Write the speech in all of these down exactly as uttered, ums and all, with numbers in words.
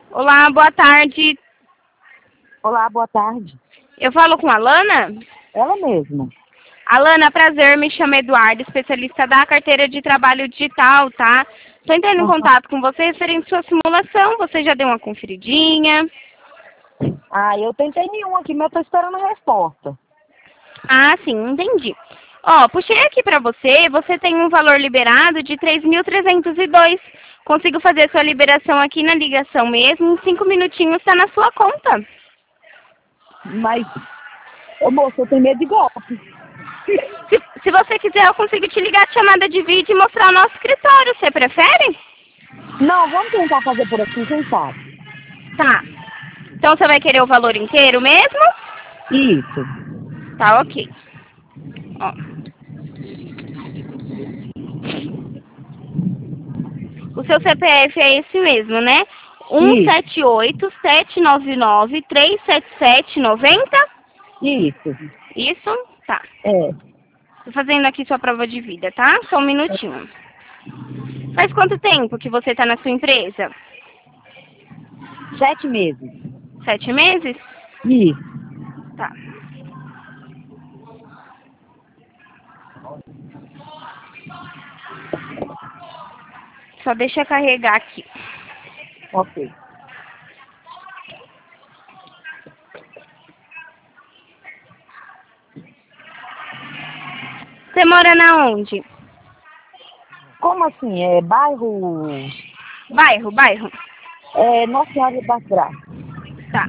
Olá, boa tarde. Olá, boa tarde. Eu falo com a Lana? Ela mesma. Alana, prazer, me chamo Eduardo, especialista da carteira de trabalho digital, tá? Estou entrando em Aham. contato com você referente à sua simulação. Você já deu uma conferidinha? Ah, eu tentei nenhum aqui, mas eu tô esperando a resposta. Ah, sim, entendi. Ó, puxei aqui pra você, você tem um valor liberado de três mil trezentos e dois. Consigo fazer sua liberação aqui na ligação mesmo, em cinco minutinhos está na sua conta. Mas, ô moço, eu tenho medo de golpe. Se, se você quiser, eu consigo te ligar de chamada de vídeo e mostrar o nosso escritório. Você prefere? Não, vamos tentar fazer por aqui, quem sabe? Tá. Então você vai querer o valor inteiro mesmo? Isso. Tá, ok. Ó. O seu C P F é esse mesmo, né? um Isso. sete oito, sete nove nove, três sete sete, nove zero. Isso. Isso? Tá. É. Tô fazendo aqui sua prova de vida, tá? Só um minutinho. Faz quanto tempo que você tá na sua empresa? Sete meses. Sete meses? Isso. Tá. Só deixa eu carregar aqui. Ok. Você mora na onde? Como assim? É bairro... Bairro, bairro. É Nossa Senhora das Graças. Tá.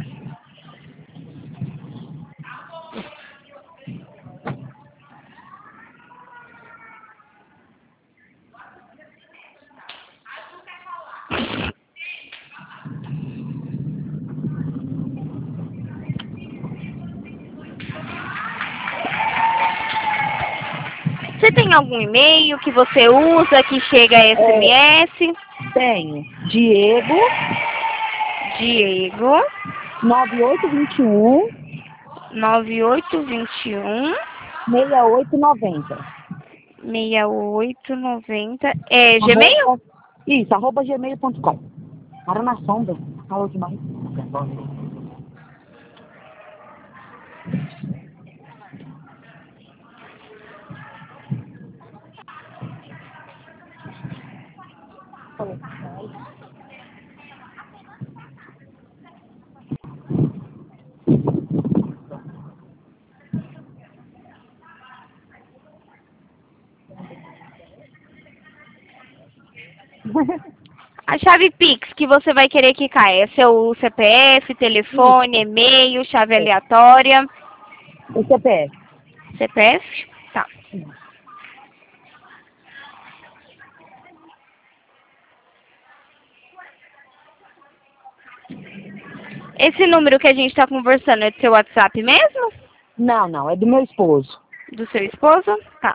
Você tem algum e-mail que você usa que chega S M É, S? tenho Diego, Diego, nove oito dois um, nove oito dois um, seis oito nove zero. seis oito nove zero. É Gmail? Arroba, isso, arroba gmail ponto com. Para na sombra. Falou demais. A chave Pix que você vai querer que caia é seu C P F, telefone, Isso, e-mail, chave aleatória. o C P F. C P F? Tá. Esse número que a gente está conversando é do seu WhatsApp mesmo? Não, não, é do meu esposo. Do seu esposo? Tá.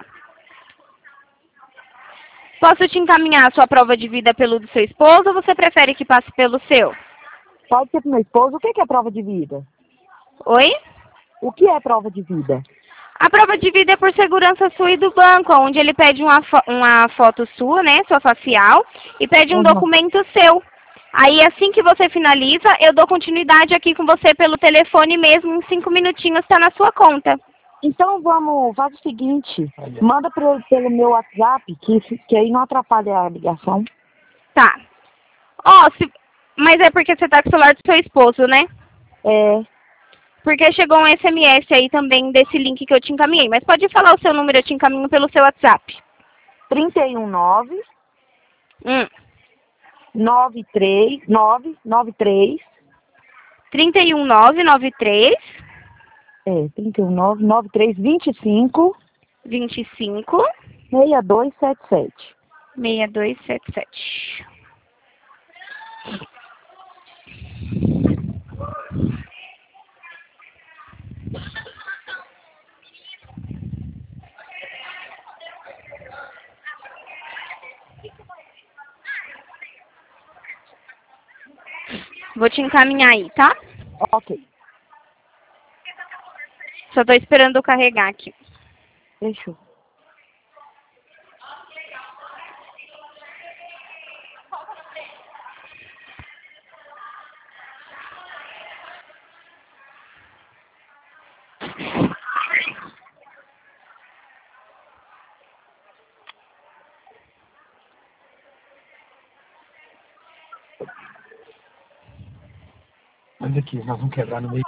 Posso te encaminhar a sua prova de vida pelo do seu esposo ou você prefere que passe pelo seu? Pode ser pro meu esposo. O que que é prova de vida? Oi? O que é prova de vida? A prova de vida é por segurança sua e do banco, onde ele pede uma, fo uma foto sua, né, sua facial, e pede um Uhum. documento seu. Aí, assim que você finaliza, eu dou continuidade aqui com você pelo telefone mesmo, em cinco minutinhos está na sua conta. Então vamos, faz o seguinte, manda pro, pelo meu WhatsApp, que, que aí não atrapalha a ligação. Tá. Ó, se... mas é porque você tá com o celular do seu esposo, né? É Porque chegou um S M S aí também desse link que eu te encaminhei. Mas pode falar o seu número, eu te encaminho pelo seu WhatsApp. trinta e um nove, Hum. nove três, nove, nove três, trinta e um nove nove três, é, trinta e um nove, nove três, vinte e cinco, vinte e cinco, seis dois sete sete. seis dois sete sete. Vou te encaminhar aí, tá? Ok, Só tô esperando eu carregar aqui. fechou. Olha aqui, nós vamos quebrar no meio.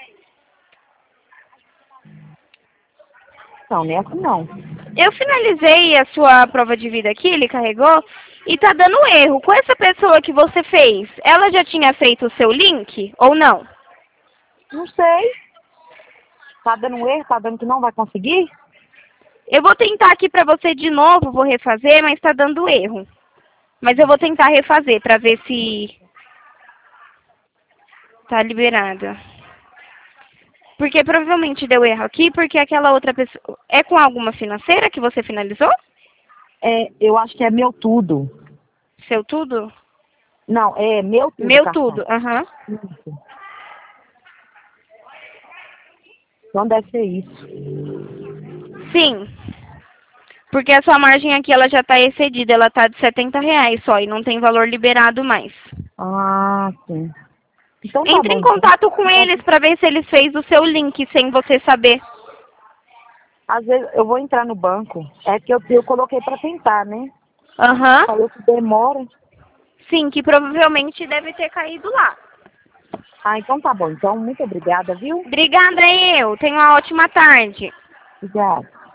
Não, nessa não. Eu finalizei a sua prova de vida aqui, ele carregou, e tá dando erro. Com essa pessoa que você fez, ela já tinha feito o seu link ou não? Não sei. Tá dando um erro, tá dando que não vai conseguir? Eu vou tentar aqui pra você de novo, vou refazer, mas tá dando erro. Mas eu vou tentar refazer pra ver se tá liberada. Porque provavelmente deu erro aqui, porque aquela outra pessoa... É com alguma financeira que você finalizou? É, eu acho que é meu tudo. Seu tudo? Não, é meu tudo. Meu cartão. tudo, aham. Isso. Então deve ser isso. Sim. Porque a sua margem aqui, ela já está excedida. Ela está de setenta reais só e não tem valor liberado mais. Ah, sim. Então tá Entre bom, em então. contato com eles para ver se eles fez o seu link sem você saber. Às vezes eu vou entrar no banco. É que eu, eu coloquei pra tentar, né? Aham. Falou que demora. Sim, que provavelmente deve ter caído lá. Ah, então tá bom. Então, muito obrigada, viu? Obrigada, eu. Tenha uma ótima tarde. Obrigada.